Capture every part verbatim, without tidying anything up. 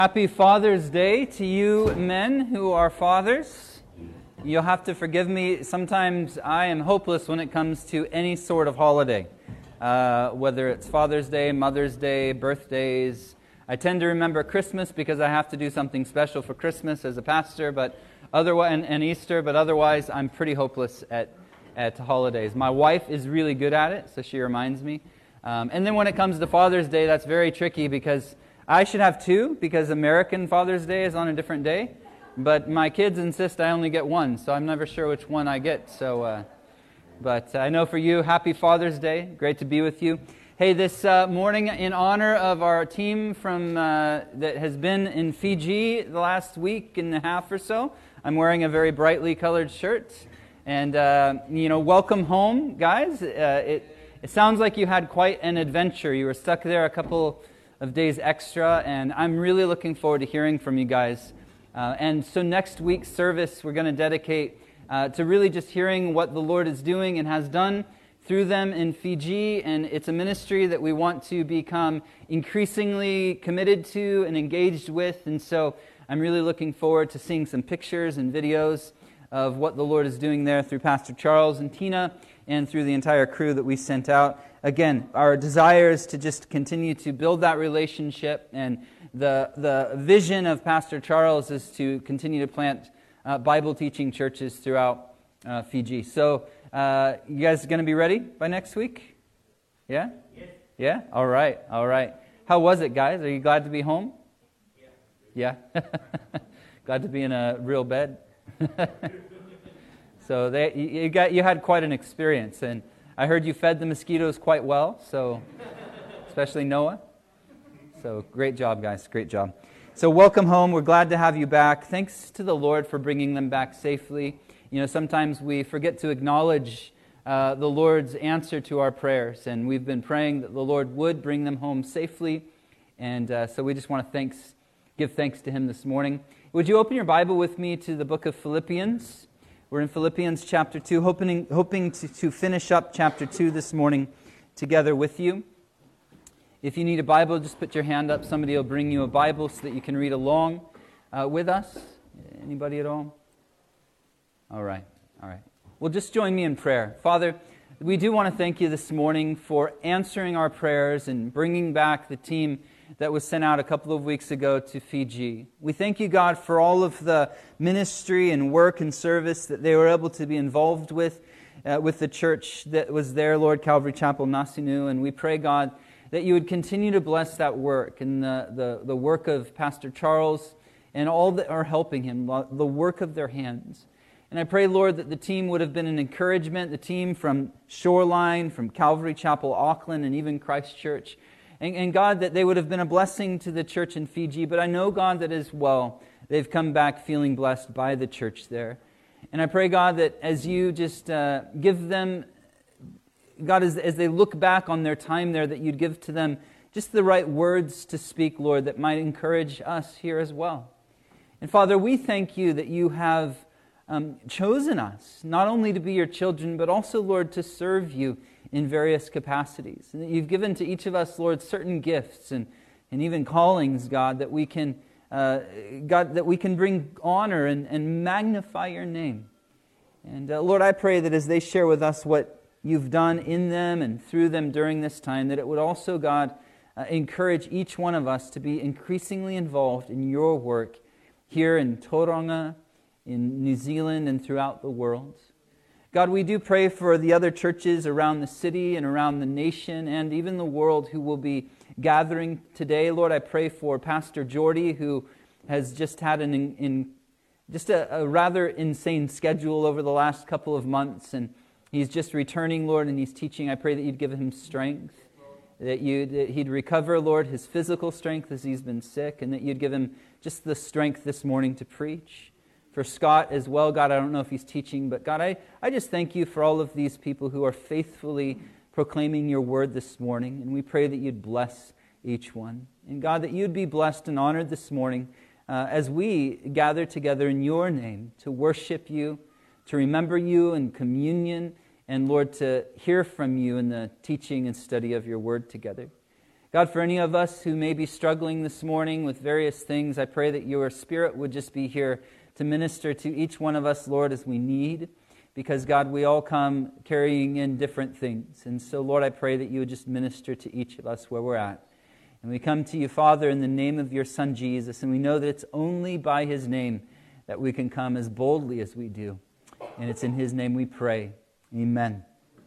Happy Father's Day to you men who are fathers. You'll have to forgive me. Sometimes I am hopeless when it comes to any sort of holiday, uh, whether it's Father's Day, Mother's Day, birthdays. I tend to remember Christmas because I have to do something special for Christmas as a pastor, but otherwise, and, and Easter. But otherwise, I'm pretty hopeless at at holidays. My wife is really good at it, so she reminds me. Um, and then when it comes to Father's Day, that's very tricky because I should have two because American Father's Day is on a different day, but my kids insist I only get one, so I'm never sure which one I get. So, uh, but I know for you, happy Father's Day. Great to be with you. Hey, this uh, morning, in honor of our team from uh, that has been in Fiji the last week and a half or so, I'm wearing a very brightly colored shirt, and uh, you know, welcome home, guys. Uh, it it sounds like you had quite an adventure. You were stuck there a couple of days extra, and I'm really looking forward to hearing from you guys. Uh, and so next week's service we're going to dedicate uh, to really just hearing what the Lord is doing and has done through them in Fiji, and it's a ministry that we want to become increasingly committed to and engaged with, and so I'm really looking forward to seeing some pictures and videos of what the Lord is doing there through Pastor Charles and Tina and through the entire crew that we sent out. Again, our desire is to just continue to build that relationship, and the the vision of Pastor Charles is to continue to plant uh, Bible teaching churches throughout uh, Fiji. So, uh, you guys going to be ready by next week? Yeah? Yes. Yeah? All right, all right. How was it, guys? Are you glad to be home? Yeah. Yeah? Glad to be in a real bed? So they, you got you had quite an experience, and I heard you fed the mosquitoes quite well, so especially Noah. So great job, guys, great job. So welcome home. We're glad to have you back. Thanks to the Lord for bringing them back safely. You know, sometimes we forget to acknowledge uh, the Lord's answer to our prayers, and we've been praying that the Lord would bring them home safely, and uh, so we just want to thanks give thanks to Him this morning. Would you open your Bible with me to the book of Philippians? We're in Philippians chapter two, hoping, hoping to, to finish up chapter two this morning together with you. If you need a Bible, just put your hand up. Somebody will bring you a Bible so that you can read along uh, with us. Anybody at all? All right, all right. Well, just join me in prayer. Father, we do want to thank you this morning for answering our prayers and bringing back the team that was sent out a couple of weeks ago to Fiji. We thank you, God, for all of the ministry and work and service that they were able to be involved with, uh, with the church that was there, Lord, Calvary Chapel, Nasinu. And we pray, God, that you would continue to bless that work and the, the, the work of Pastor Charles and all that are helping him, the work of their hands. And I pray, Lord, that the team would have been an encouragement, the team from Shoreline, from Calvary Chapel, Auckland, and even Christchurch. And, and God, that they would have been a blessing to the church in Fiji. But I know, God, that as well, they've come back feeling blessed by the church there. And I pray, God, that as you just uh, give them, God, as, as they look back on their time there, that you'd give to them just the right words to speak, Lord, that might encourage us here as well. And Father, we thank you that you have um, chosen us, not only to be your children, but also, Lord, to serve you in various capacities. And that you've given to each of us, Lord, certain gifts and, and even callings, God, that we can uh, God, that we can bring honor and, and magnify your name. And uh, Lord, I pray that as they share with us what you've done in them and through them during this time, that it would also, God, uh, encourage each one of us to be increasingly involved in your work here in Tauranga, in New Zealand, and throughout the world. God, we do pray for the other churches around the city and around the nation and even the world who will be gathering today. Lord, I pray for Pastor Jordy, who has just had an in, in just a, a rather insane schedule over the last couple of months, and he's just returning, Lord, and he's teaching. I pray that you'd give him strength, that, you, that he'd recover, Lord, his physical strength as he's been sick, and that you'd give him just the strength this morning to preach. For Scott as well, God, I don't know if he's teaching, but God, I, I just thank you for all of these people who are faithfully proclaiming your word this morning, and we pray that you'd bless each one. And God, that you'd be blessed and honored this morning uh, as we gather together in your name to worship you, to remember you in communion, and Lord, to hear from you in the teaching and study of your word together. God, for any of us who may be struggling this morning with various things, I pray that your Spirit would just be here to minister to each one of us, Lord, as we need. Because, God, we all come carrying in different things. And so, Lord, I pray that you would just minister to each of us where we're at. And we come to you, Father, in the name of your Son, Jesus. And we know that it's only by his name that we can come as boldly as we do. And it's in his name we pray. Amen.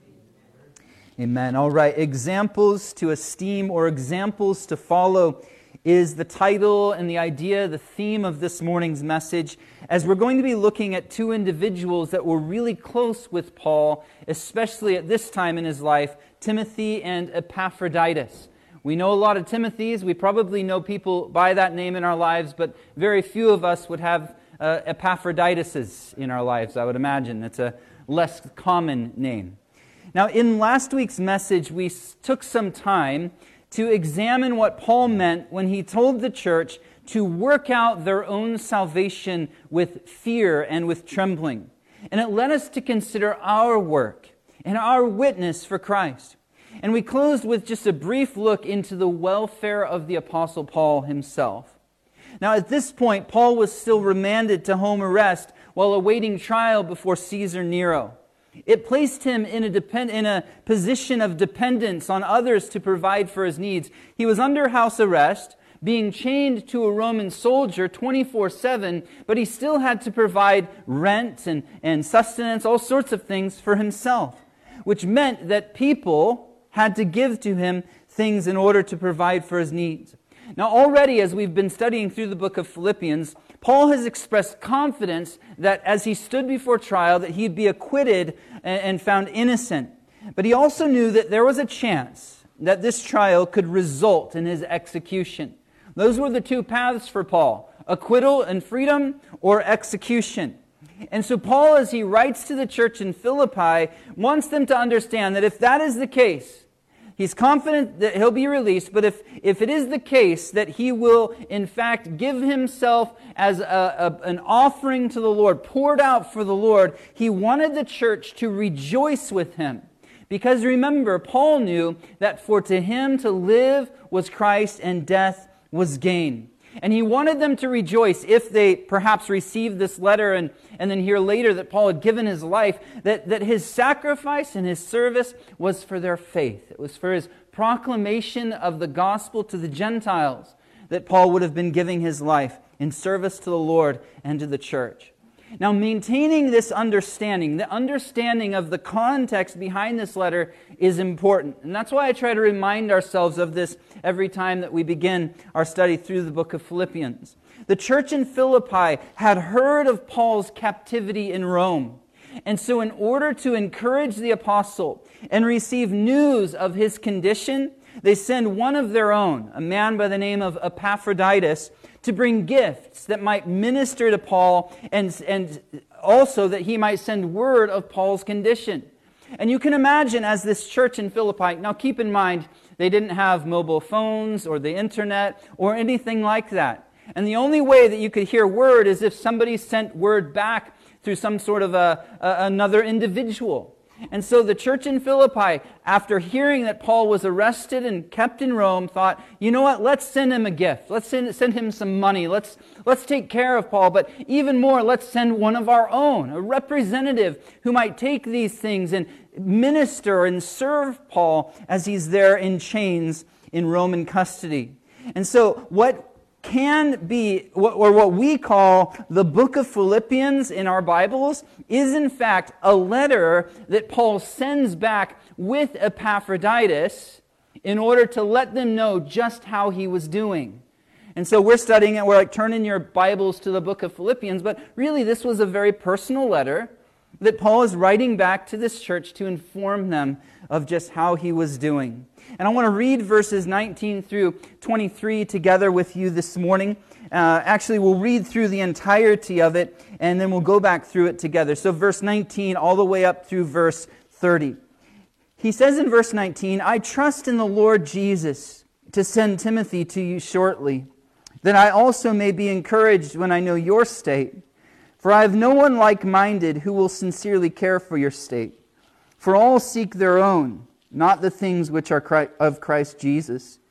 Amen. All right. Examples to esteem or examples to follow is the title and the idea, the theme of this morning's message, as we're going to be looking at two individuals that were really close with Paul, especially at this time in his life, Timothy and Epaphroditus. We know a lot of Timothys. We probably know people by that name in our lives, but very few of us would have uh, Epaphroditus in our lives, I would imagine. It's a less common name. Now, in last week's message, we took some time to examine what Paul meant when he told the church to work out their own salvation with fear and with trembling. And it led us to consider our work and our witness for Christ. And we closed with just a brief look into the welfare of the Apostle Paul himself. Now, at this point, Paul was still remanded to home arrest while awaiting trial before Caesar Nero. It placed him in a, depend- in a position of dependence on others to provide for his needs. He was under house arrest, being chained to a Roman soldier twenty-four seven, but he still had to provide rent and, and sustenance, all sorts of things for himself, which meant that people had to give to him things in order to provide for his needs. Now, already as we've been studying through the book of Philippians, Paul has expressed confidence that as he stood before trial, that he'd be acquitted and found innocent. But he also knew that there was a chance that this trial could result in his execution. Those were the two paths for Paul: acquittal and freedom, or execution. And so Paul, as he writes to the church in Philippi, wants them to understand that if that is the case, he's confident that he'll be released, but if, if it is the case that he will, in fact, give himself as a, a, an offering to the Lord, poured out for the Lord, he wanted the church to rejoice with him. Because remember, Paul knew that for to him to live was Christ and death was gain. And he wanted them to rejoice if they perhaps received this letter and, and then hear later that Paul had given his life, that, that his sacrifice and his service was for their faith. It was for his proclamation of the gospel to the Gentiles that Paul would have been giving his life in service to the Lord and to the church. Now, maintaining this understanding, the understanding of the context behind this letter is important. And that's why I try to remind ourselves of this every time that we begin our study through the book of Philippians. The church in Philippi had heard of Paul's captivity in Rome. And so in order to encourage the apostle and receive news of his condition, they send one of their own, a man by the name of Epaphroditus, to bring gifts that might minister to Paul and, and also that he might send word of Paul's condition. And you can imagine as this church in Philippi, now keep in mind, they didn't have mobile phones or the internet or anything like that. And the only way that you could hear word is if somebody sent word back through some sort of a, a another individual. And so the church in Philippi, after hearing that Paul was arrested and kept in Rome, thought, you know what, let's send him a gift. Let's send, send him some money. Let's, let's take care of Paul. But even more, let's send one of our own, a representative who might take these things and minister and serve Paul as he's there in chains in Roman custody. And so what can be, or what we call the book of Philippians in our Bibles, is in fact a letter that Paul sends back with Epaphroditus in order to let them know just how he was doing. And so we're studying it, we're like turning your Bibles to the book of Philippians, but really this was a very personal letter that Paul is writing back to this church to inform them of just how he was doing. And I want to read verses nineteen through twenty-three together with you this morning. Uh, actually, we'll read through the entirety of it, and then we'll go back through it together. So verse nineteen all the way up through verse thirty. He says in verse nineteen, I trust in the Lord Jesus to send Timothy to you shortly, that I also may be encouraged when I know your state. For I have no one like-minded who will sincerely care for your state. For all seek their own, not the things which are of Christ Jesus.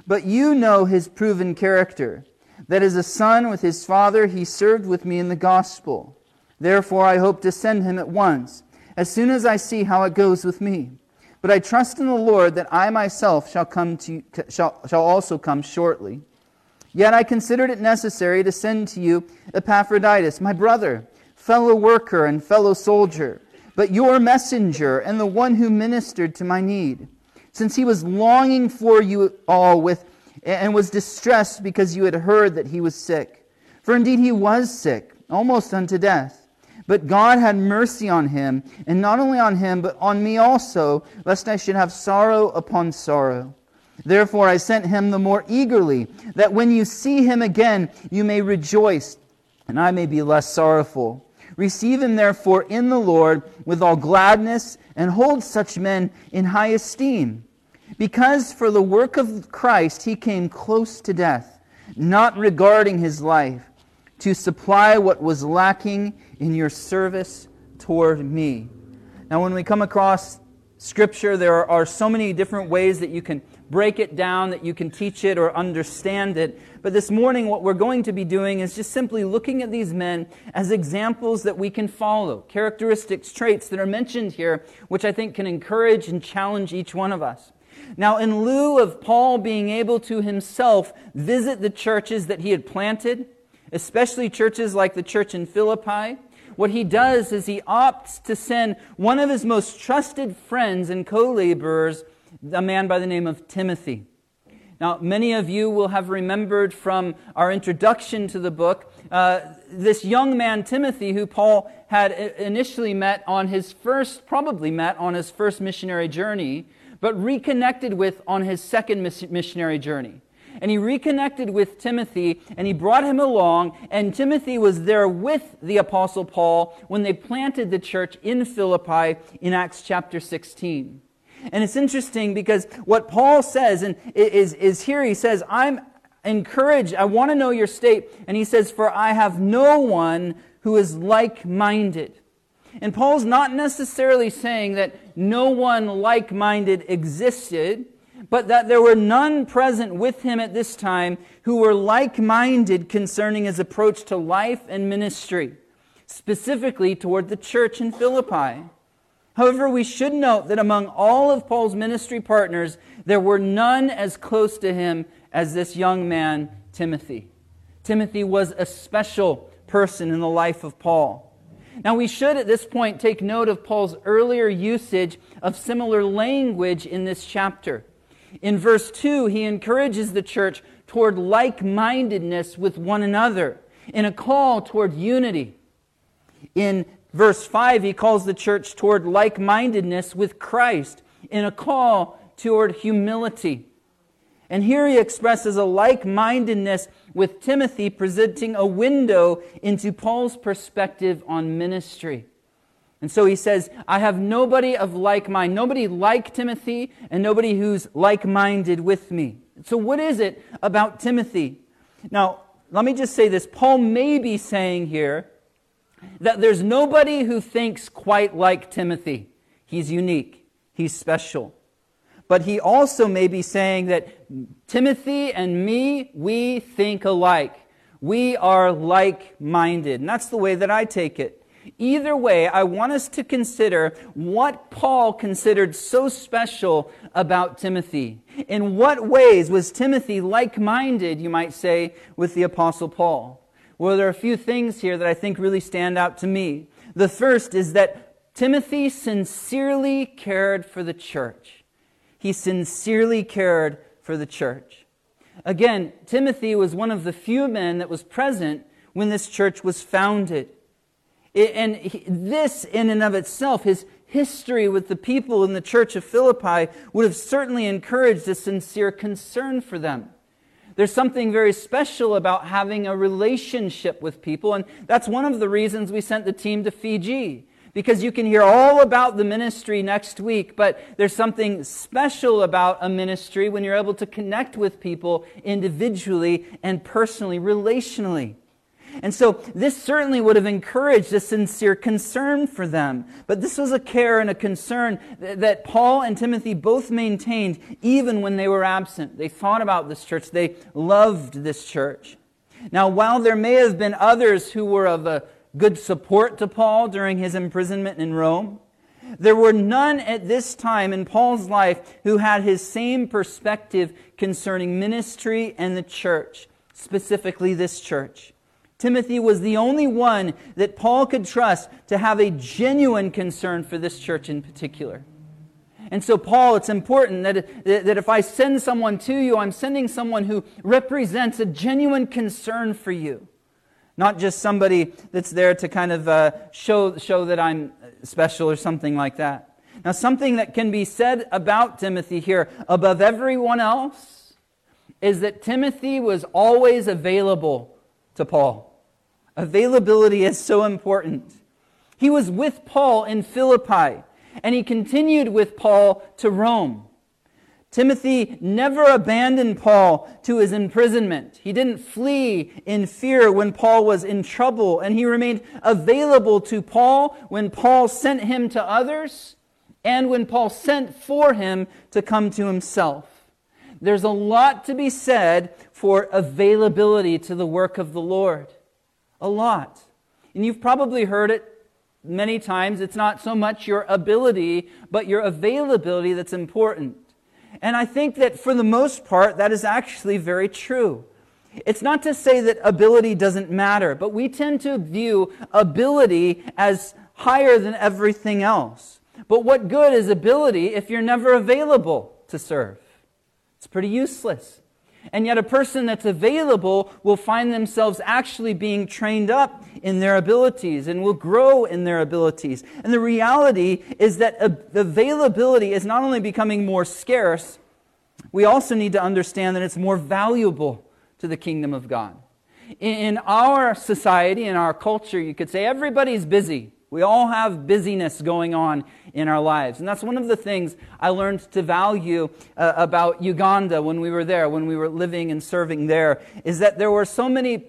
But you know his proven character, that as a son with his father he served with me in the gospel. Therefore I hope to send him at once, as soon as I see how it goes with me. But I trust in the Lord that I myself shall come to shall, shall also come shortly. Yet I considered it necessary to send to you Epaphroditus, my brother, fellow worker and fellow soldier, but your messenger and the one who ministered to my need, since he was longing for you all with and was distressed because you had heard that he was sick. For indeed he was sick, almost unto death. But God had mercy on him, and not only on him, but on me also, lest I should have sorrow upon sorrow. Therefore I sent him the more eagerly, that when you see him again, you may rejoice, and I may be less sorrowful. Receive him therefore in the Lord with all gladness, and hold such men in high esteem. Because for the work of Christ he came close to death, not regarding his life, to supply what was lacking in your service toward me. Now when we come across Scripture, there are so many different ways that you can break it down, that you can teach it or understand it. But this morning what we're going to be doing is just simply looking at these men as examples that we can follow, characteristics, traits that are mentioned here, which I think can encourage and challenge each one of us. Now, in lieu of Paul being able to himself visit the churches that he had planted, especially churches like the church in Philippi, what he does is he opts to send one of his most trusted friends and co-laborers, a man by the name of Timothy. Now, many of you will have remembered from our introduction to the book, uh, this young man Timothy, who Paul had initially met on his first, probably met on his first missionary journey, but reconnected with on his second missionary journey. And he reconnected with Timothy, and he brought him along, and Timothy was there with the Apostle Paul when they planted the church in Philippi in Acts chapter sixteen. And it's interesting because what Paul says and is, is here, he says, I'm encouraged, I want to know your state, and he says, for I have no one who is like-minded. And Paul's not necessarily saying that no one like-minded existed, but that there were none present with him at this time who were like-minded concerning his approach to life and ministry, specifically toward the church in Philippi. However, we should note that among all of Paul's ministry partners, there were none as close to him as this young man, Timothy. Timothy was a special person in the life of Paul. Now, we should at this point take note of Paul's earlier usage of similar language in this chapter. In verse two, he encourages the church toward like-mindedness with one another, in a call toward unity. In verse five, he calls the church toward like-mindedness with Christ, in a call toward humility. And here he expresses a like-mindedness with Timothy, presenting a window into Paul's perspective on ministry. And so he says, I have nobody of like mind, nobody like Timothy, and nobody who's like-minded with me. So what is it about Timothy? Now, let me just say this. Paul may be saying here that there's nobody who thinks quite like Timothy. He's unique. He's special. But he also may be saying that Timothy and me, we think alike. We are like-minded. And that's the way that I take it. Either way, I want us to consider what Paul considered so special about Timothy. In what ways was Timothy like-minded, you might say, with the Apostle Paul? Well, there are a few things here that I think really stand out to me. The first is that Timothy sincerely cared for the church. He sincerely cared for the church. Again, Timothy was one of the few men that was present when this church was founded. And this, in and of itself, his history with the people in the church of Philippi would have certainly encouraged a sincere concern for them. There's something very special about having a relationship with people, and that's one of the reasons we sent the team to Fiji. Because you can hear all about the ministry next week, but there's something special about a ministry when you're able to connect with people individually and personally, relationally. And so this certainly would have encouraged a sincere concern for them. But this was a care and a concern that Paul and Timothy both maintained even when they were absent. They thought about this church. They loved this church. Now, while there may have been others who were of a good support to Paul during his imprisonment in Rome, there were none at this time in Paul's life who had his same perspective concerning ministry and the church, specifically this church. Timothy was the only one that Paul could trust to have a genuine concern for this church in particular. And so, Paul, it's important that, that if I send someone to you, I'm sending someone who represents a genuine concern for you. Not just somebody that's there to kind of uh, show, show that I'm special or something like that. Now, something that can be said about Timothy here above everyone else is that Timothy was always available to Paul. Availability is so important. He was with Paul in Philippi, and he continued with Paul to Rome. Timothy never abandoned Paul to his imprisonment. He didn't flee in fear when Paul was in trouble, and he remained available to Paul when Paul sent him to others and when Paul sent for him to come to himself. There's a lot to be said for availability to the work of the Lord. A lot. And you've probably heard it many times. It's not so much your ability, but your availability that's important. And I think that for the most part, that is actually very true. It's not to say that ability doesn't matter, but we tend to view ability as higher than everything else. But what good is ability if you're never available to serve? It's pretty useless. And yet a person that's available will find themselves actually being trained up in their abilities and will grow in their abilities. And the reality is that availability is not only becoming more scarce, we also need to understand that it's more valuable to the kingdom of God. In our society, in our culture, you could say everybody's busy. We all have busyness going on in our lives. And that's one of the things I learned to value uh, about Uganda when we were there, when we were living and serving there, is that there were so many,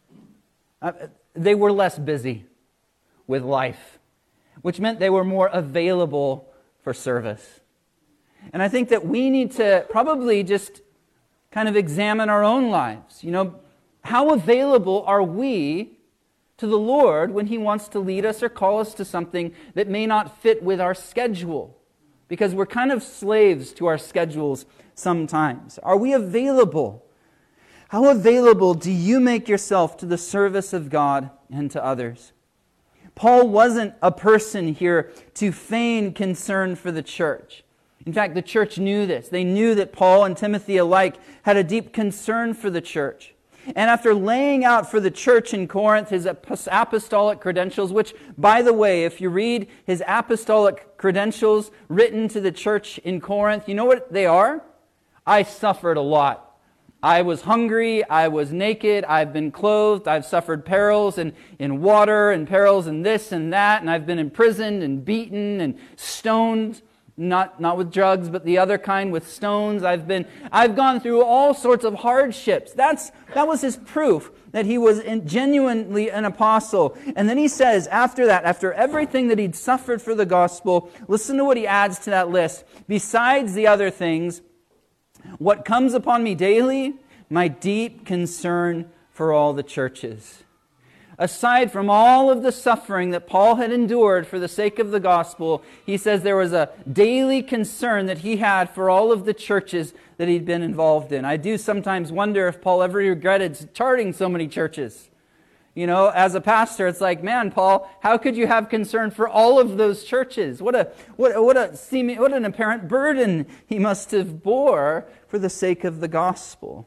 uh, they were less busy with life, which meant they were more available for service. And I think that we need to probably just kind of examine our own lives. You know, how available are we to the Lord when He wants to lead us or call us to something that may not fit with our schedule? Because we're kind of slaves to our schedules sometimes. Are we available? How available do you make yourself to the service of God and to others? Paul wasn't a person here to feign concern for the church. In fact, the church knew this. They knew that Paul and Timothy alike had a deep concern for the church. And after laying out for the church in Corinth his apostolic credentials, which, by the way, if you read his apostolic credentials written to the church in Corinth, you know what they are? I suffered a lot. I was hungry, I was naked, I've been clothed, I've suffered perils in, in water and perils in this and that, and I've been imprisoned and beaten and stoned. Not not with drugs, but the other kind, with stones. I've been I've gone through all sorts of hardships. That's that was his proof that he was in, genuinely an apostle. And then he says, after that, after everything that he'd suffered for the gospel, listen to what he adds to that list. Besides the other things, what comes upon me daily, my deep concern for all the churches. Aside from all of the suffering that Paul had endured for the sake of the gospel, he says there was a daily concern that he had for all of the churches that he'd been involved in. I do sometimes wonder if Paul ever regretted starting so many churches. You know, as a pastor, it's like, man, Paul, how could you have concern for all of those churches? What a what what a seeming what an apparent burden he must have bore for the sake of the gospel.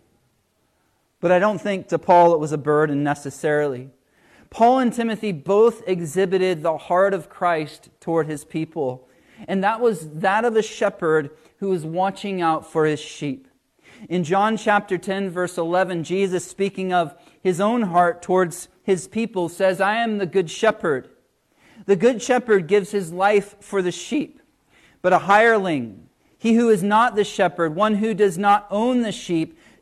But I don't think to Paul it was a burden necessarily. Paul and Timothy both exhibited the heart of Christ toward his people. And that was that of a shepherd who was watching out for his sheep. In John chapter ten, verse eleven, Jesus, speaking of his own heart towards his people, says, I am the good shepherd. The good shepherd gives his life for the sheep. But a hireling, he who is not the shepherd, one who does not own the sheep,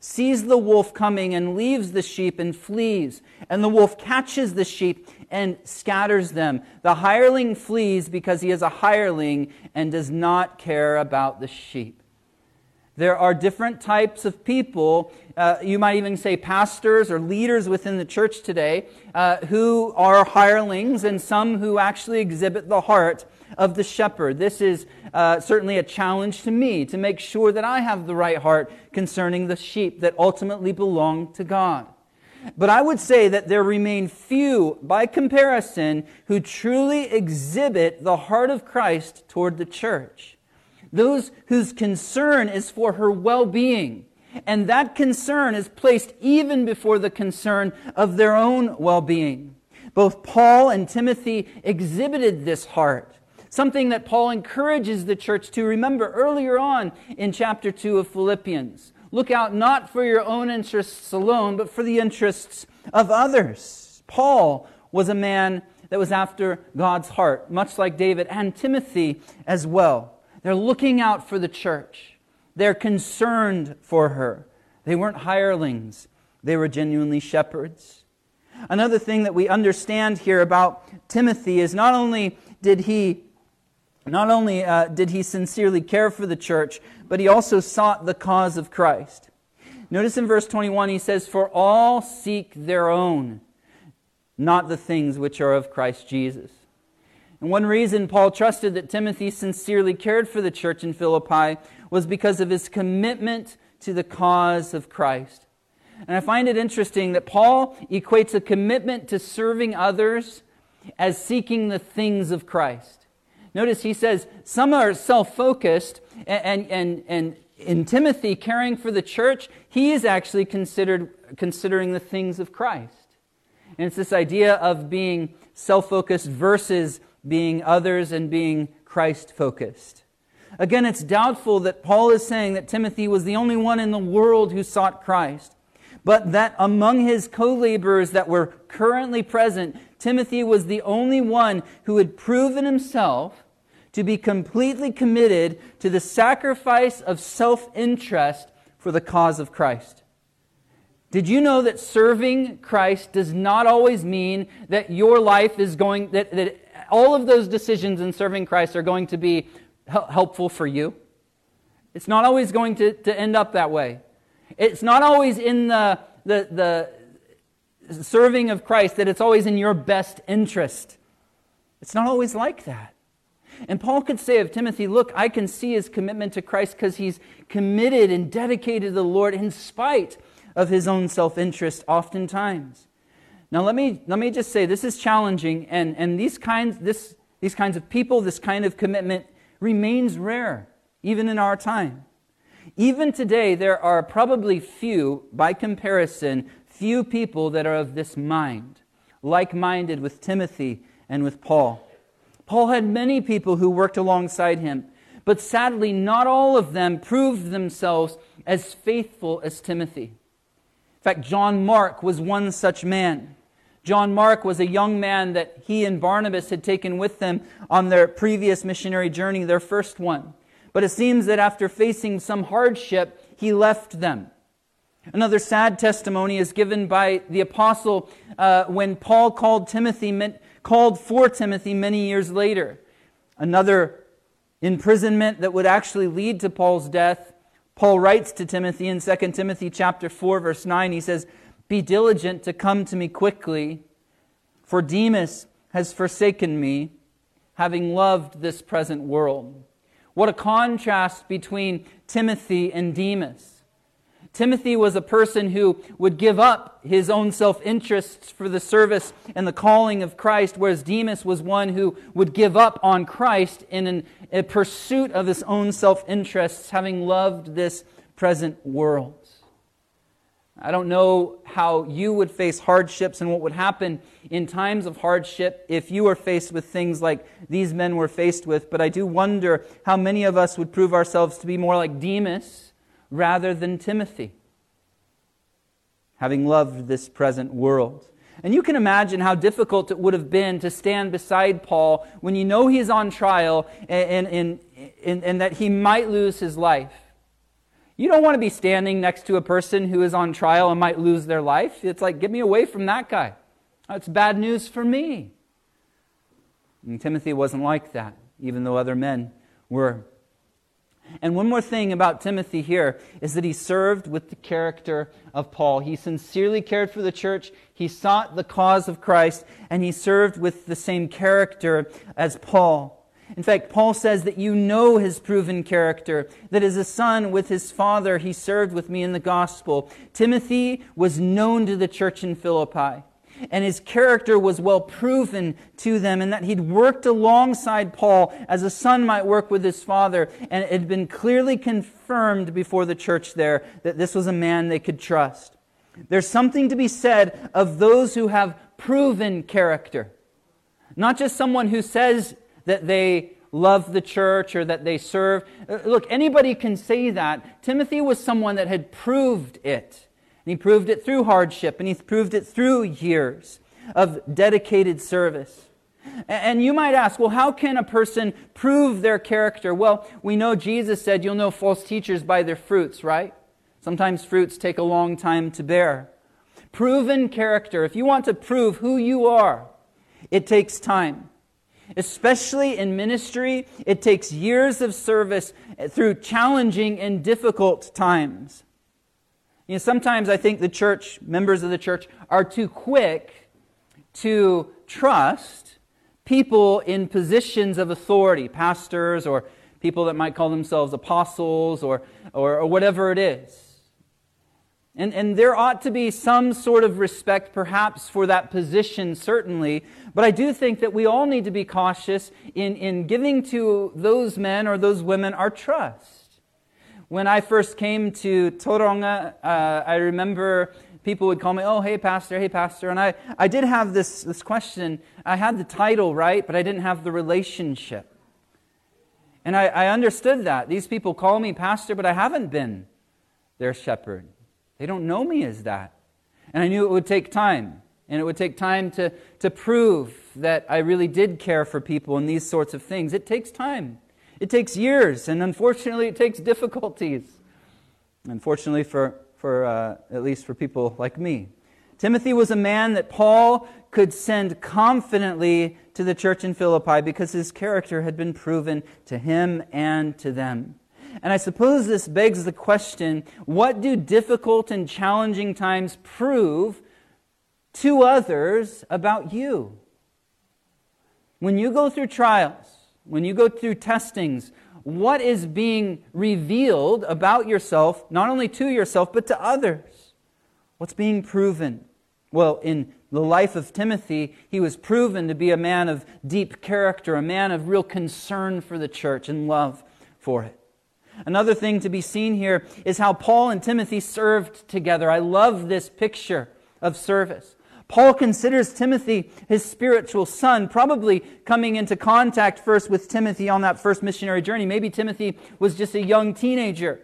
sees the wolf coming and leaves the sheep and flees. And the wolf catches the sheep and scatters them. The hireling flees because he is a hireling and does not care about the sheep. There are different types of people, uh, you might even say pastors or leaders within the church today, uh, who are hirelings, and some who actually exhibit the heart of the shepherd. This is uh, certainly a challenge to me, to make sure that I have the right heart concerning the sheep that ultimately belong to God. But I would say that there remain few, by comparison, who truly exhibit the heart of Christ toward the church. Those whose concern is for her well-being. And that concern is placed even before the concern of their own well-being. Both Paul and Timothy exhibited this heart. Something that Paul encourages the church to remember earlier on in chapter two of Philippians. Look out not for your own interests alone, but for the interests of others. Paul was a man that was after God's heart, much like David and Timothy as well. They're looking out for the church. They're concerned for her. They weren't hirelings. They were genuinely shepherds. Another thing that we understand here about Timothy is not only did he not only uh, did he sincerely care for the church, but he also sought the cause of Christ. Notice in verse twenty-one he says, "For all seek their own, not the things which are of Christ Jesus." And one reason Paul trusted that Timothy sincerely cared for the church in Philippi was because of his commitment to the cause of Christ. And I find it interesting that Paul equates a commitment to serving others as seeking the things of Christ. Notice he says some are self-focused, and, and, and in Timothy caring for the church, he is actually considered considering the things of Christ. And it's this idea of being self-focused versus being others and being Christ-focused. Again, it's doubtful that Paul is saying that Timothy was the only one in the world who sought Christ, but that among his co-laborers that were currently present, Timothy was the only one who had proven himself to be completely committed to the sacrifice of self-interest for the cause of Christ. Did you know that serving Christ does not always mean that your life is going, that, that all of those decisions in serving Christ are going to be helpful for you? It's not always going to, to end up that way. It's not always in the, the, the serving of Christ that it's always in your best interest. It's not always like that. And Paul could say of Timothy, look, I can see his commitment to Christ because he's committed and dedicated to the Lord in spite of his own self-interest oftentimes. Now let me let me just say this is challenging, and, and these kinds this these kinds of people, this kind of commitment remains rare, even in our time. Even today, there are probably few, by comparison, few people that are of this mind, like-minded with Timothy and with Paul. Paul had many people who worked alongside him, but sadly, not all of them proved themselves as faithful as Timothy. In fact, John Mark was one such man. John Mark was a young man that he and Barnabas had taken with them on their previous missionary journey, their first one. But it seems that after facing some hardship, he left them. Another sad testimony is given by the apostle uh, when Paul called Timothy, called for Timothy many years later. Another imprisonment that would actually lead to Paul's death. Paul writes to Timothy in Second Timothy chapter four, verse nine. He says, "Be diligent to come to me quickly, for Demas has forsaken me, having loved this present world." What a contrast between Timothy and Demas. Timothy was a person who would give up his own self-interests for the service and the calling of Christ, whereas Demas was one who would give up on Christ in an, a pursuit of his own self-interests, having loved this present world. I don't know how you would face hardships and what would happen in times of hardship if you were faced with things like these men were faced with, but I do wonder how many of us would prove ourselves to be more like Demas rather than Timothy, having loved this present world. And you can imagine how difficult it would have been to stand beside Paul when you know he's on trial and, and, and, and that he might lose his life. You don't want to be standing next to a person who is on trial and might lose their life. It's like, get me away from that guy. That's bad news for me. And Timothy wasn't like that, even though other men were. And one more thing about Timothy here is that he served with the character of Paul. He sincerely cared for the church, he sought the cause of Christ, and he served with the same character as Paul. In fact, Paul says that you know his proven character, that as a son with his father, he served with me in the gospel. Timothy was known to the church in Philippi, and his character was well proven to them, and that he'd worked alongside Paul as a son might work with his father, and it had been clearly confirmed before the church there that this was a man they could trust. There's something to be said of those who have proven character. Not just someone who says that they love the church or that they serve. Look, anybody can say that. Timothy was someone that had proved it. And he proved it through hardship, and he proved it through years of dedicated service. And you might ask, well, how can a person prove their character? Well, we know Jesus said you'll know false teachers by their fruits, right? Sometimes fruits take a long time to bear. Proven character, if you want to prove who you are, it takes time. Especially in ministry, it takes years of service through challenging and difficult times. You know, sometimes I think the church, members of the church, are too quick to trust people in positions of authority, pastors or people that might call themselves apostles or, or, or whatever it is. And, and there ought to be some sort of respect perhaps for that position, certainly. But I do think that we all need to be cautious in, in giving to those men or those women our trust. When I first came to Toronga, uh, I remember people would call me, oh, hey, pastor, hey, pastor. And I, I did have this, this question. I had the title, right, but I didn't have the relationship. And I, I understood that. These people call me pastor, but I haven't been their shepherd. They don't know me as that. And I knew it would take time. And it would take time to, to prove that I really did care for people and these sorts of things. It takes time. It takes years. And unfortunately, it takes difficulties. Unfortunately, for, for uh, at least for people like me. Timothy was a man that Paul could send confidently to the church in Philippi because his character had been proven to him and to them. And I suppose this begs the question, what do difficult and challenging times prove to others about you? When you go through trials, when you go through testings, what is being revealed about yourself, not only to yourself, but to others? What's being proven? Well, in the life of Timothy, he was proven to be a man of deep character, a man of real concern for the church and love for it. Another thing to be seen here is how Paul and Timothy served together. I love this picture of service. Paul considers Timothy his spiritual son, probably coming into contact first with Timothy on that first missionary journey. Maybe Timothy was just a young teenager.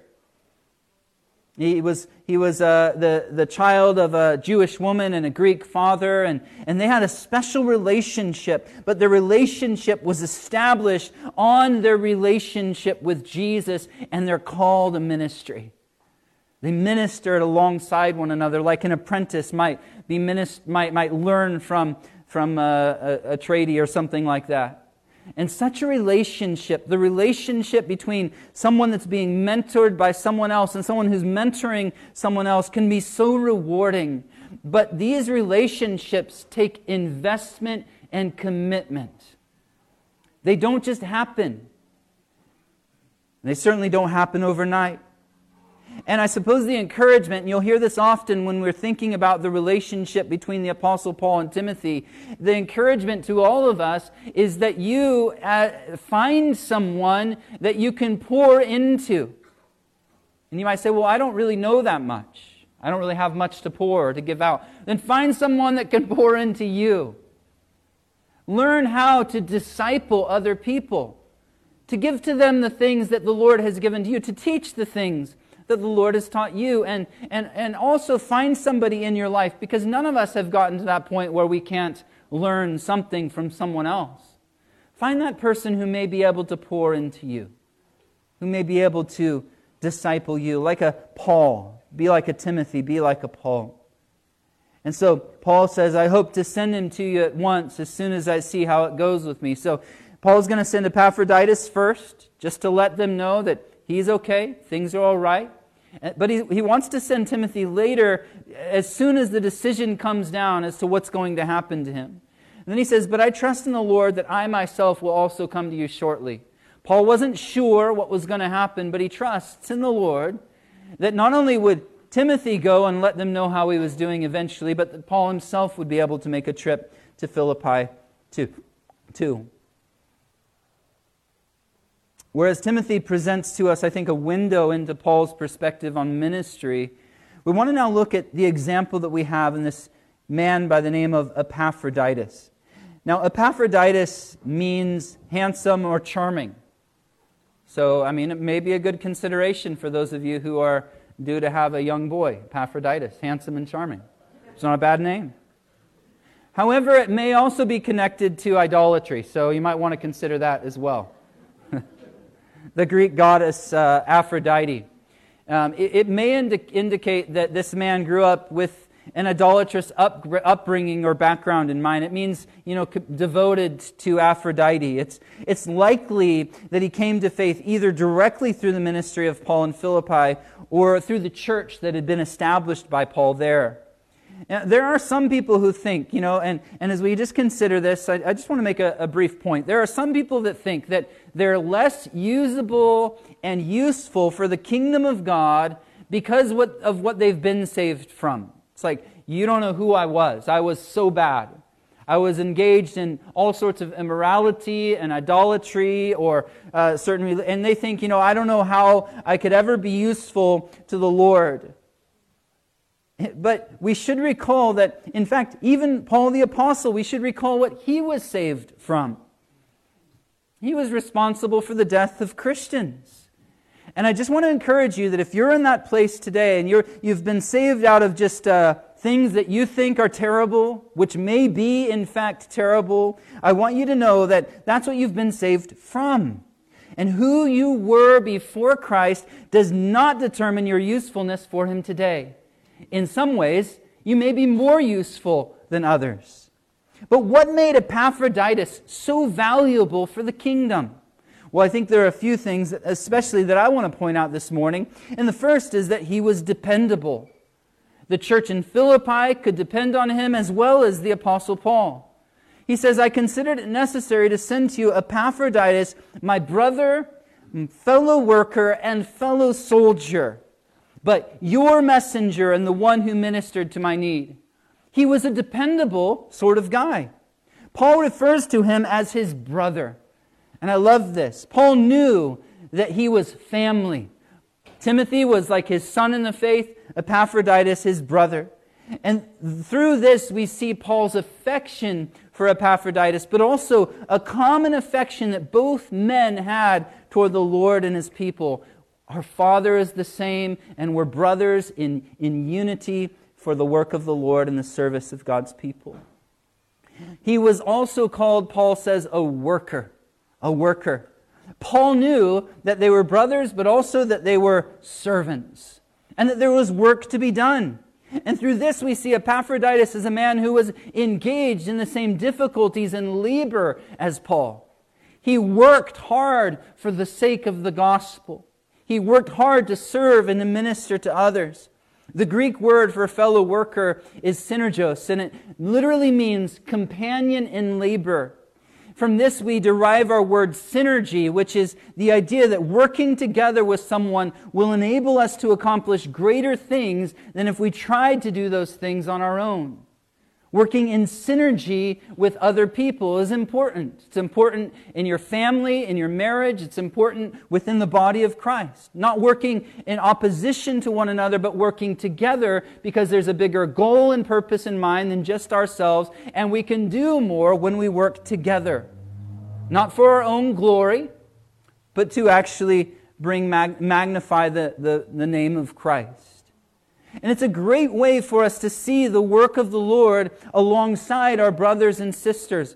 He was, he was uh, the, the child of a Jewish woman and a Greek father, and, and they had a special relationship, but their relationship was established on their relationship with Jesus and their call to ministry. They ministered alongside one another like an apprentice might be minist- might, might learn from, from a, a, a tradie or something like that. And such a relationship, the relationship between someone that's being mentored by someone else and someone who's mentoring someone else can be so rewarding. But these relationships take investment and commitment. They don't just happen. They certainly don't happen overnight. And I suppose the encouragement, and you'll hear this often when we're thinking about the relationship between the Apostle Paul and Timothy, the encouragement to all of us is that you uh, find someone that you can pour into. And you might say, well, I don't really know that much. I don't really have much to pour or to give out. Then find someone that can pour into you. Learn how to disciple other people, to give to them the things that the Lord has given to you, to teach the things that the Lord has taught you, and, and, and also find somebody in your life, because none of us have gotten to that point where we can't learn something from someone else. Find that person who may be able to pour into you, who may be able to, disciple you, like a Paul. Be like a Timothy, be like a Paul. And so Paul says, I hope to send him to you at once as soon as I see how it goes with me. So Paul's going to send Epaphroditus first, just to let them know that he's okay, things are all right. But he, he wants to send Timothy later, as soon as the decision comes down as to what's going to happen to him. And then he says, but I trust in the Lord that I myself will also come to you shortly. Paul wasn't sure what was going to happen, but he trusts in the Lord that not only would Timothy go and let them know how he was doing eventually, but that Paul himself would be able to make a trip to Philippi too. Whereas Timothy presents to us, I think, a window into Paul's perspective on ministry, we want to now look at the example that we have in this man by the name of Epaphroditus. Now, Epaphroditus means handsome or charming. So, I mean, it may be a good consideration for those of you who are due to have a young boy, Epaphroditus, handsome and charming. It's not a bad name. However, it may also be connected to idolatry, so you might want to consider that as well. The Greek goddess uh, Aphrodite. Um, it, it may indi- indicate that this man grew up with an idolatrous up, upbringing or background in mind. It means, you know, devoted to Aphrodite. It's, it's likely that he came to faith either directly through the ministry of Paul in Philippi or through the church that had been established by Paul there. Now, there are some people who think, you know, and, and as we just consider this, I, I just want to make a, a brief point. There are some people that think that they're less usable and useful for the kingdom of God because what, of what they've been saved from. It's like, you don't know who I was. I was so bad. I was engaged in all sorts of immorality and idolatry or uh, certain, and they think, you know, I don't know how I could ever be useful to the Lord. But we should recall that, in fact, even Paul the Apostle, we should recall what he was saved from. He was responsible for the death of Christians. And I just want to encourage you that if you're in that place today and you're, you've been saved out of just uh, things that you think are terrible, which may be, in fact, terrible, I want you to know that that's what you've been saved from. And who you were before Christ does not determine your usefulness for Him today. In some ways, you may be more useful than others. But what made Epaphroditus so valuable for the kingdom? Well, I think there are a few things, especially that I want to point out this morning. And the first is that he was dependable. The church in Philippi could depend on him as well as the Apostle Paul. He says, I considered it necessary to send to you Epaphroditus, my brother, fellow worker, and fellow soldier, but your messenger and the one who ministered to my need. He was a dependable sort of guy. Paul refers to him as his brother. And I love this. Paul knew that he was family. Timothy was like his son in the faith, Epaphroditus his brother. And through this we see Paul's affection for Epaphroditus, but also a common affection that both men had toward the Lord and His people. Our Father is the same, and we're brothers in, in unity for the work of the Lord and the service of God's people. He was also called, Paul says, a worker. A worker. Paul knew that they were brothers, but also that they were servants, and that there was work to be done. And through this we see Epaphroditus as a man who was engaged in the same difficulties and labor as Paul. He worked hard for the sake of the gospel. He worked hard to serve and to minister to others. The Greek word for fellow worker is synergos, and it literally means companion in labor. From this we derive our word synergy, which is the idea that working together with someone will enable us to accomplish greater things than if we tried to do those things on our own. Working in synergy with other people is important. It's important in your family, in your marriage. It's important within the body of Christ. Not working in opposition to one another, but working together because there's a bigger goal and purpose in mind than just ourselves, and we can do more when we work together. Not for our own glory, but to actually bring mag- magnify the, the, the name of Christ. And it's a great way for us to see the work of the Lord alongside our brothers and sisters.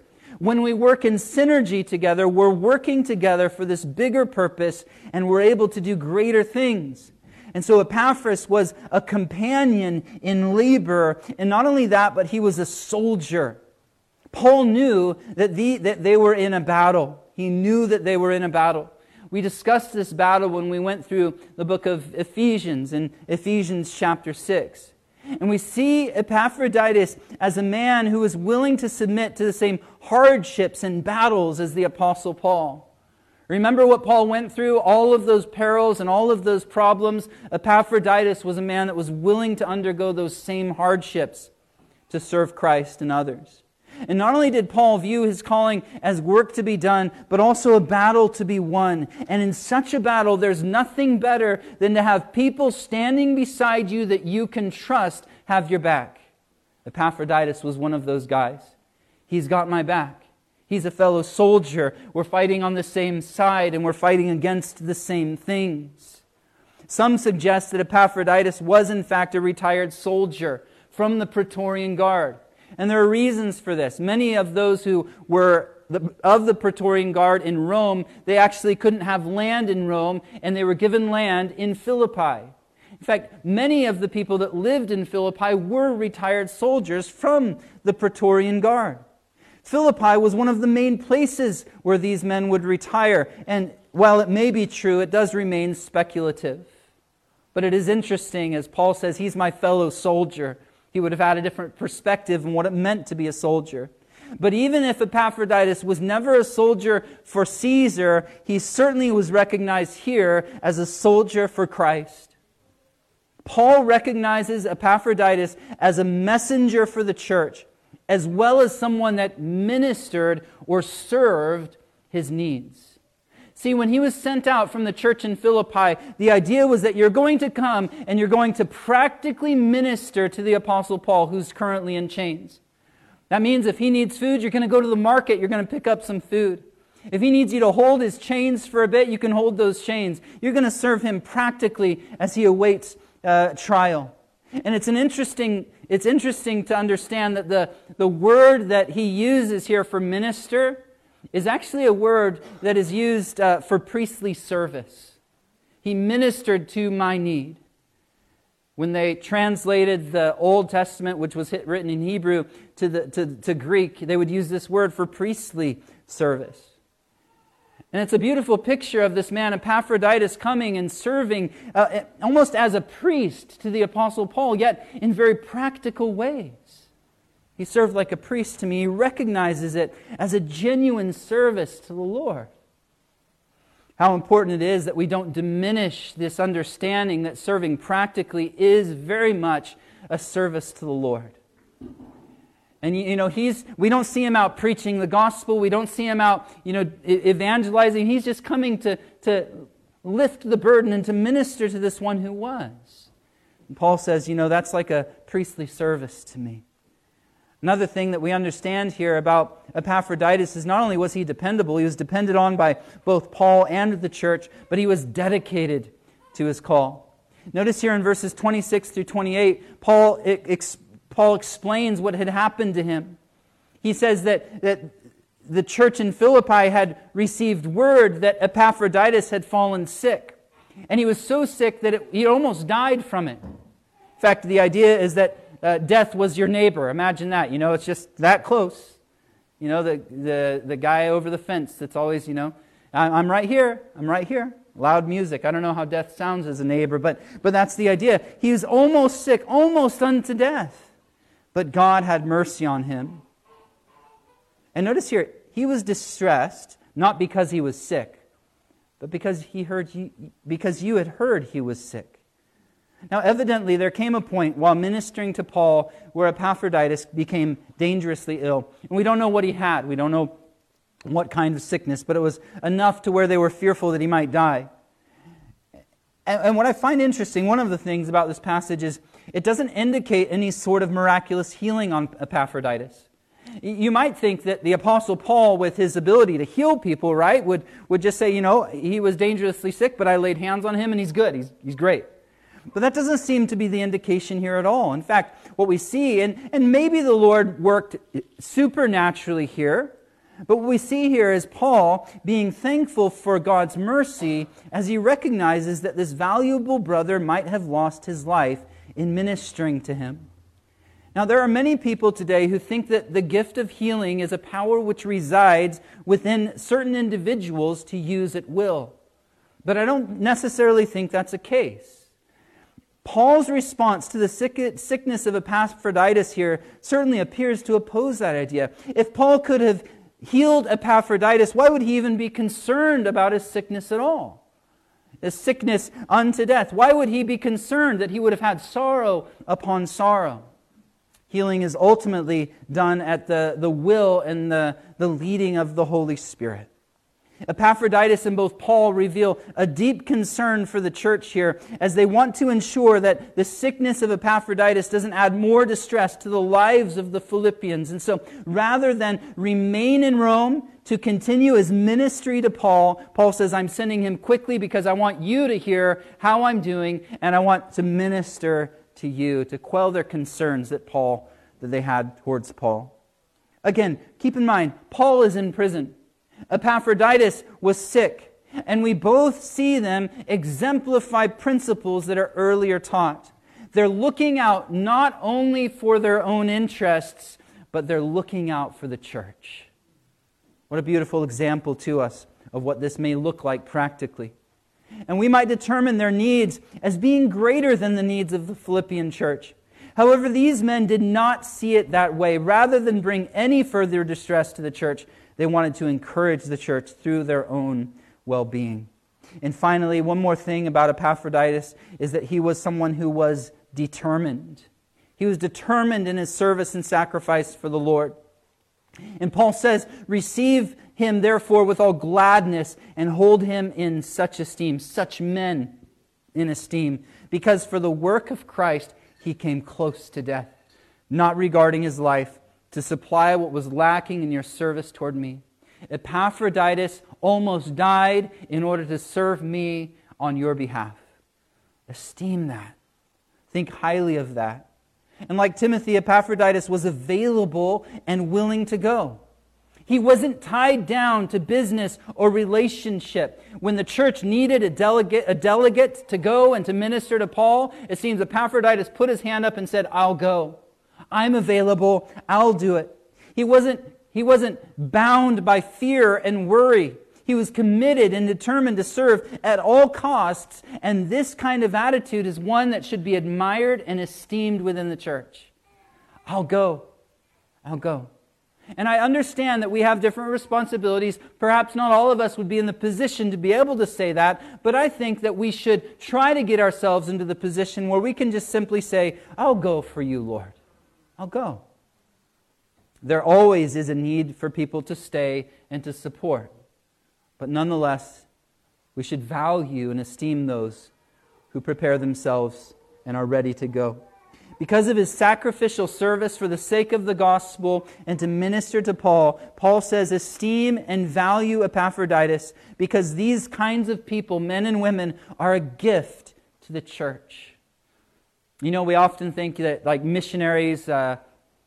when we work in synergy together, we're working together for this bigger purpose, and we're able to do greater things. And so Epaphras was a companion in labor, and not only that, but he was a soldier. Paul knew that, the, that they were in a battle. He knew that they were in a battle. We discussed this battle when we went through the book of Ephesians, in Ephesians chapter six. And we see Epaphroditus as a man who was willing to submit to the same hardships and battles as the Apostle Paul. Remember what Paul went through, all of those perils and all of those problems? Epaphroditus was a man that was willing to undergo those same hardships to serve Christ and others. And not only did Paul view his calling as work to be done, but also a battle to be won. And in such a battle, there's nothing better than to have people standing beside you that you can trust have your back. Epaphroditus was one of those guys. He's got my back. He's a fellow soldier. We're fighting on the same side, and we're fighting against the same things. Some suggest that Epaphroditus was in fact a retired soldier from the Praetorian Guard. And there are reasons for this. Many of those who were the, of the Praetorian Guard in Rome, they actually couldn't have land in Rome, and they were given land in Philippi. In fact, many of the people that lived in Philippi were retired soldiers from the Praetorian Guard. Philippi was one of the main places where these men would retire. And while it may be true, it does remain speculative. But it is interesting, as Paul says, he's my fellow soldier. He would have had a different perspective on what it meant to be a soldier. But even if Epaphroditus was never a soldier for Caesar, he certainly was recognized here as a soldier for Christ. Paul recognizes Epaphroditus as a messenger for the church, as well as someone that ministered or served his needs. See, when he was sent out from the church in Philippi, the idea was that you're going to come and you're going to practically minister to the Apostle Paul, who's currently in chains. That means if he needs food, you're going to go to the market, you're going to pick up some food. If he needs you to hold his chains for a bit, you can hold those chains. You're going to serve him practically as he awaits uh, trial. And it's an interesting, it's interesting to understand that the, the word that he uses here for minister is actually a word that is used uh, for priestly service. He ministered to my need. When they translated the Old Testament, which was written in Hebrew, to, the, to, to Greek, they would use this word for priestly service. And it's a beautiful picture of this man Epaphroditus coming and serving uh, almost as a priest to the Apostle Paul, yet in very practical ways. He served like a priest to me. He recognizes it as a genuine service to the Lord. How important it is that we don't diminish this understanding that serving practically is very much a service to the Lord. And you know, he's we don't see him out preaching the gospel. We don't see him out, you know, evangelizing. He's just coming to, to lift the burden and to minister to this one who was. And Paul says, you know, that's like a priestly service to me. Another thing that we understand here about Epaphroditus is not only was he dependable, he was depended on by both Paul and the church, but he was dedicated to his call. Notice here in verses twenty-six through twenty-eight, Paul, ex, Paul explains what had happened to him. He says that, that the church in Philippi had received word that Epaphroditus had fallen sick. And he was so sick that it, he almost died from it. In fact, the idea is that Uh, death was your neighbor. Imagine that. You know, it's just that close. You know, the, the, the guy over the fence that's always, you know, I'm right here. I'm right here. Loud music. I don't know how death sounds as a neighbor, but, but that's the idea. He was almost sick, almost unto death. But God had mercy on him. And notice here, he was distressed, not because he was sick, but because he heard you, because you had heard he was sick. Now, evidently, there came a point while ministering to Paul where Epaphroditus became dangerously ill. And we don't know what he had. We don't know what kind of sickness, but it was enough to where they were fearful that he might die. And, and what I find interesting, one of the things about this passage is it doesn't indicate any sort of miraculous healing on Epaphroditus. You might think that the Apostle Paul, with his ability to heal people, right, would, would just say, you know, he was dangerously sick, but I laid hands on him and he's good. He's, he's great. But that doesn't seem to be the indication here at all. In fact, what we see, and, and maybe the Lord worked supernaturally here, But what we see here is Paul being thankful for God's mercy as he recognizes that this valuable brother might have lost his life in ministering to him. Now, there are many people today who think that the gift of healing is a power which resides within certain individuals to use at will. But I don't necessarily think that's the case. Paul's response to the sick- sickness of Epaphroditus here certainly appears to oppose that idea. If Paul could have healed Epaphroditus, why would he even be concerned about his sickness at all? His sickness unto death. Why would he be concerned that he would have had sorrow upon sorrow? Healing is ultimately done at the, the will and the, the leading of the Holy Spirit. Epaphroditus and both Paul reveal a deep concern for the church here as they want to ensure that the sickness of Epaphroditus doesn't add more distress to the lives of the Philippians. And so rather than remain in Rome to continue his ministry to Paul, Paul says, I'm sending him quickly because I want you to hear how I'm doing and I want to minister to you, to quell their concerns that Paul, that they had towards Paul. Again, keep in mind, Paul is in prison. Epaphroditus was sick, and we both see them exemplify principles that are earlier taught. They're looking out not only for their own interests, but they're looking out for the church. What a beautiful example to us of what this may look like practically. And we might determine their needs as being greater than the needs of the Philippian church. However, these men did not see it that way. Rather than bring any further distress to the church, they wanted to encourage the church through their own well-being. And finally, one more thing about Epaphroditus is that he was someone who was determined. He was determined in his service and sacrifice for the Lord. And Paul says, receive him therefore with all gladness and hold him in such esteem, such men in esteem, because for the work of Christ he came close to death, not regarding his life, to supply what was lacking in your service toward me. Epaphroditus almost died in order to serve me on your behalf. Esteem that. Think highly of that. And like Timothy, Epaphroditus was available and willing to go. He wasn't tied down to business or relationship. When the church needed a delegate, a delegate to go and to minister to Paul, it seems Epaphroditus put his hand up and said, I'll go. I'm available. I'll do it. He wasn't, he wasn't bound by fear and worry. He was committed and determined to serve at all costs. And this kind of attitude is one that should be admired and esteemed within the church. I'll go. I'll go. And I understand that we have different responsibilities. Perhaps not all of us would be in the position to be able to say that, but I think that we should try to get ourselves into the position where we can just simply say, I'll go for you, Lord. I'll go. There always is a need for people to stay and to support. But nonetheless, we should value and esteem those who prepare themselves and are ready to go. Because of his sacrificial service for the sake of the gospel and to minister to Paul, Paul says, esteem and value Epaphroditus, because these kinds of people, men and women, are a gift to the church. You know, we often think that like missionaries, uh,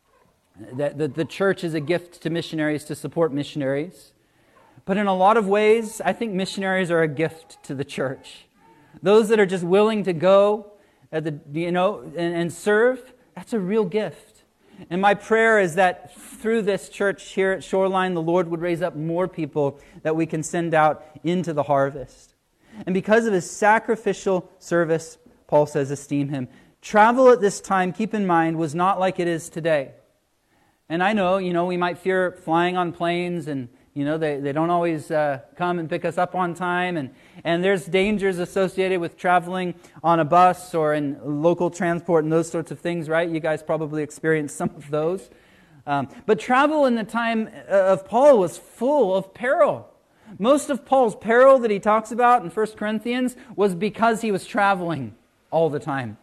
that the, the church is a gift to missionaries to support missionaries. But in a lot of ways, I think missionaries are a gift to the church. Those that are just willing to go at the, you know, and, and serve, that's a real gift. And my prayer is that through this church here at Shoreline, the Lord would raise up more people that we can send out into the harvest. And because of his sacrificial service, Paul says, esteem him. Travel at this time, keep in mind, was not like it is today. And I know, you know, we might fear flying on planes and, you know, they, they don't always uh, come and pick us up on time. And, and there's dangers associated with traveling on a bus or in local transport and those sorts of things, right? You guys probably experienced some of those. Um, but travel in the time of Paul was full of peril. Most of Paul's peril that he talks about in First Corinthians was because he was traveling all the time.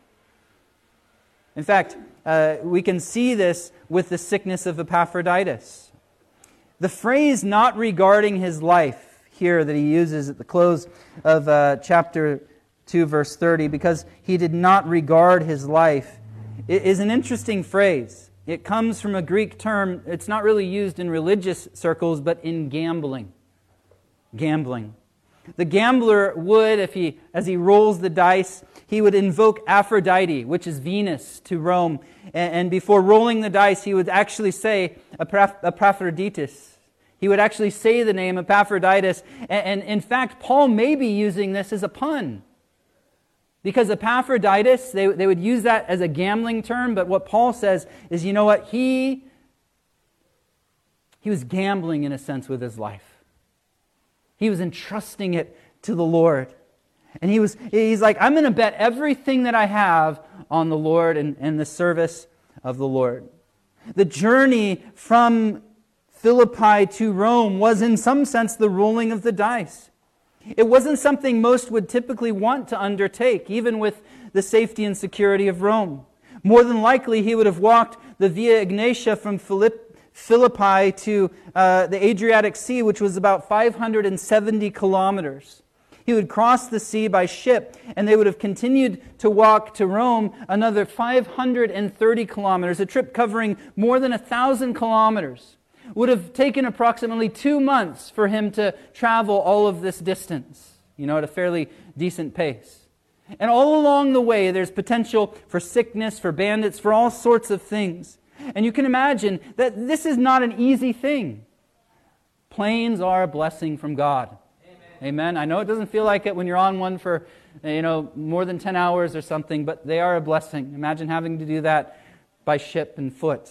In fact, uh, we can see this with the sickness of Epaphroditus. The phrase not regarding his life here that he uses at the close of uh, chapter two, verse thirty, because he did not regard his life, is an interesting phrase. It comes from a Greek term. It's not really used in religious circles, but in gambling. Gambling. The gambler would, if he, as he rolls the dice, he would invoke Aphrodite, which is Venus, to Rome. And, and before rolling the dice, he would actually say Epaphroditus. He would actually say the name Epaphroditus. And, and in fact, Paul may be using this as a pun. Because Epaphroditus, they, they would use that as a gambling term, but what Paul says is, you know what, he, he was gambling in a sense with his life. He was entrusting it to the Lord. And he was, he's like, I'm going to bet everything that I have on the Lord and, and the service of the Lord. The journey from Philippi to Rome was in some sense the rolling of the dice. It wasn't something most would typically want to undertake, even with the safety and security of Rome. More than likely, he would have walked the Via Egnatia from Philippi to uh, the Adriatic Sea, which was about five hundred seventy kilometers. He would cross the sea by ship, and they would have continued to walk to Rome another five hundred thirty kilometers, a trip covering more than a thousand kilometers. Would have taken approximately two months for him to travel all of this distance, you know, at a fairly decent pace. And all along the way, there's potential for sickness, for bandits, for all sorts of things. And you can imagine that this is not an easy thing. Planes are a blessing from God. Amen. Amen. I know it doesn't feel like it when you're on one for, you know, more than ten hours or something, but they are a blessing. Imagine having to do that by ship and foot.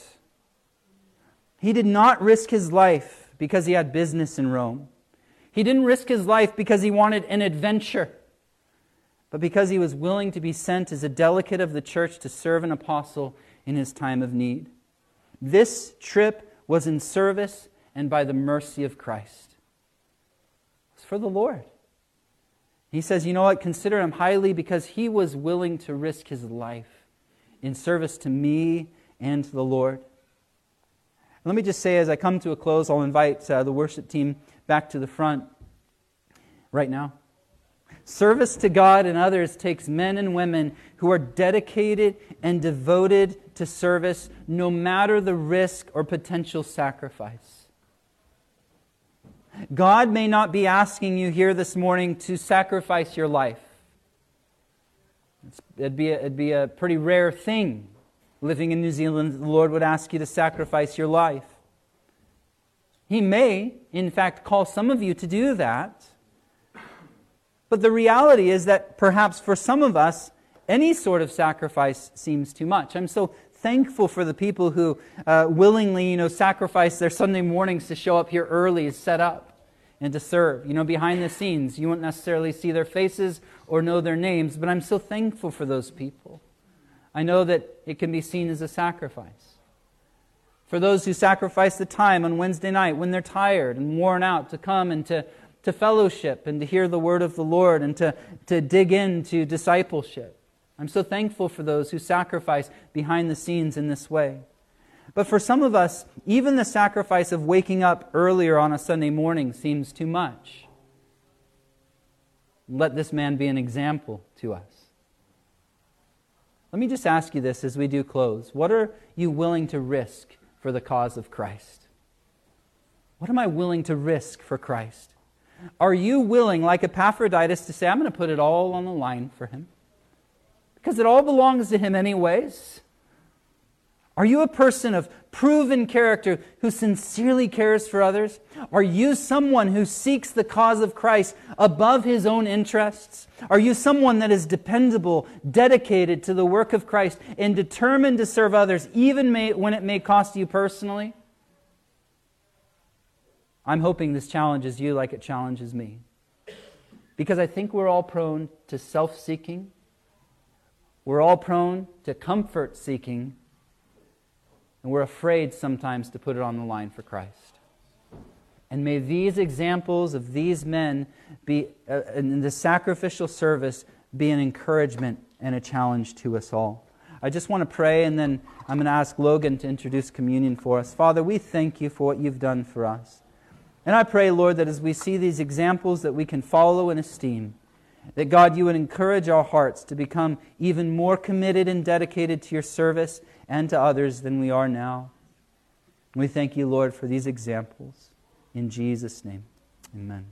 He did not risk his life because he had business in Rome. He didn't risk his life because he wanted an adventure, but because he was willing to be sent as a delegate of the church to serve an apostle in his time of need. This trip was in service and by the mercy of Christ. It's for the Lord. He says, you know what, consider him highly because he was willing to risk his life in service to me and to the Lord. Let me just say, as I come to a close, I'll invite uh, the worship team back to the front right now. Service to God and others takes men and women who are dedicated and devoted to service, no matter the risk or potential sacrifice. God may not be asking you here this morning to sacrifice your life. It's, it'd be a, it'd be a pretty rare thing. Living in New Zealand, the Lord would ask you to sacrifice your life. He may, in fact, call some of you to do that. But the reality is that perhaps for some of us, any sort of sacrifice seems too much. I'm so thankful for the people who uh, willingly, you know, sacrifice their Sunday mornings to show up here early, set up, and to serve. You know, behind the scenes, you won't necessarily see their faces or know their names, but I'm so thankful for those people. I know that it can be seen as a sacrifice. For those who sacrifice the time on Wednesday night when they're tired and worn out to come and to, to fellowship and to hear the word of the Lord and to, to dig into discipleship. I'm so thankful for those who sacrifice behind the scenes in this way. But for some of us, even the sacrifice of waking up earlier on a Sunday morning seems too much. Let this man be an example to us. Let me just ask you this as we do close. What are you willing to risk for the cause of Christ? What am I willing to risk for Christ? Are you willing, like Epaphroditus, to say, I'm going to put it all on the line for him? Because it all belongs to him anyways. Are you a person of proven character who sincerely cares for others? Are you someone who seeks the cause of Christ above his own interests? Are you someone that is dependable, dedicated to the work of Christ, and determined to serve others, even may, when it may cost you personally? I'm hoping this challenges you like it challenges me. Because I think we're all prone to self-seeking. We're all prone to comfort-seeking. And we're afraid sometimes to put it on the line for Christ. And may these examples of these men be, uh, in the sacrificial service, be an encouragement and a challenge to us all. I just want to pray, and then I'm going to ask Logan to introduce communion for us. Father, we thank you for what you've done for us. And I pray, Lord, that as we see these examples that we can follow and esteem, That, God, you would encourage our hearts to become even more committed and dedicated to your service and to others than we are now. We thank you, Lord, for these examples. In Jesus' name, amen.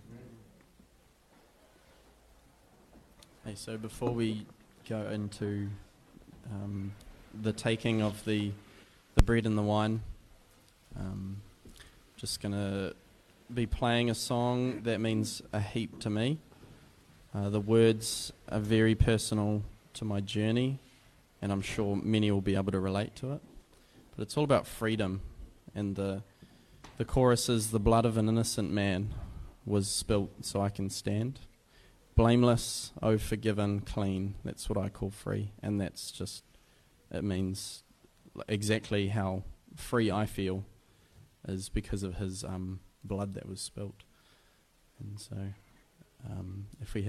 Hey, so before we go into um, the taking of the the bread and the wine, um, just going to be playing a song that means a heap to me. Uh, the words are very personal to my journey, and I'm sure many will be able to relate to it. But it's all about freedom, and the the chorus is, "The blood of an innocent man was spilt so I can stand. Blameless, oh forgiven, clean." That's what I call free, and that's just, it means exactly how free I feel is because of his um, blood that was spilt. And so, um, if we